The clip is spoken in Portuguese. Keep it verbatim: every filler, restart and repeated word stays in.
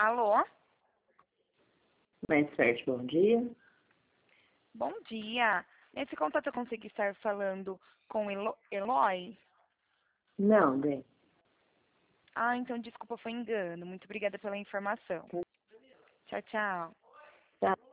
Alô? Mais certo, bom dia. Bom dia. Nesse contato eu consegui estar falando com Elo Eloy? Não, bem. Ah, então desculpa, foi engano. Muito obrigada pela informação. Tchau, tchau. Tá.